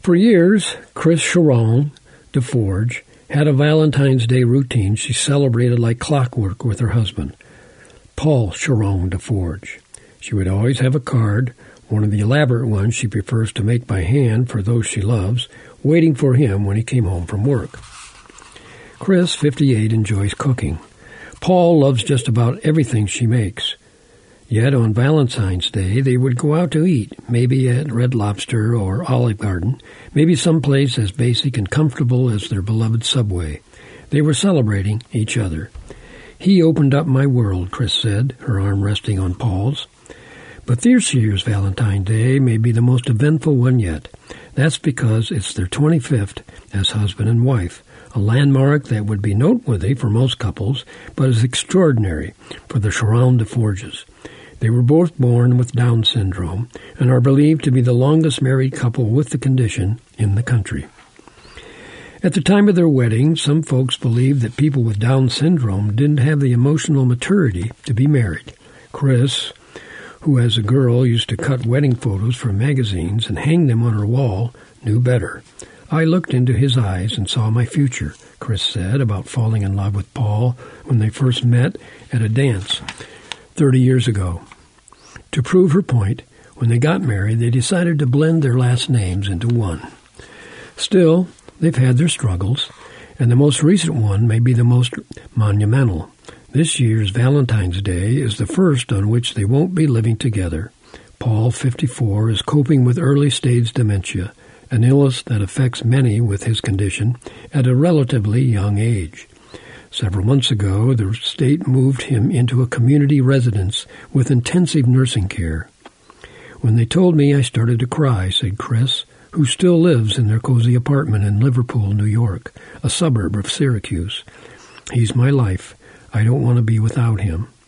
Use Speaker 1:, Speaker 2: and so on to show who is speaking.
Speaker 1: For years, Chris Sharon DeForge had a Valentine's Day routine she celebrated like clockwork with her husband, Paul Sharon DeForge. She would always have a card, one of the elaborate ones she prefers to make by hand for those she loves, waiting for him when he came home from work. Chris, 58, enjoys cooking. Paul loves just about everything she makes. Yet on Valentine's Day, they would go out to eat, maybe at Red Lobster or Olive Garden, maybe someplace as basic and comfortable as their beloved Subway. They were celebrating each other. He opened up my world, Chris said, her arm resting on Paul's. But this year's Valentine's Day may be the most eventful one yet. That's because it's their 25th as husband and wife, a landmark that would be noteworthy for most couples, but is extraordinary for the Sharon DeForges. They were both born with Down syndrome and are believed to be the longest married couple with the condition in the country. At the time of their wedding, some folks believed that people with Down syndrome didn't have the emotional maturity to be married. Chris, who as a girl used to cut wedding photos from magazines and hang them on her wall, knew better. I looked into his eyes and saw my future, Chris said about falling in love with Paul when they first met at a dance 30 years ago. To prove her point, when they got married, they decided to blend their last names into one. Still, they've had their struggles, and the most recent one may be the most monumental. This year's Valentine's Day is the first on which they won't be living together. Paul, 54, is coping with early-stage dementia, an illness that affects many with his condition at a relatively young age. Several months ago, the state moved him into a community residence with intensive nursing care. When they told me, I started to cry, said Chris, who still lives in their cozy apartment in Liverpool, New York, a suburb of Syracuse. He's my life. I don't want to be without him.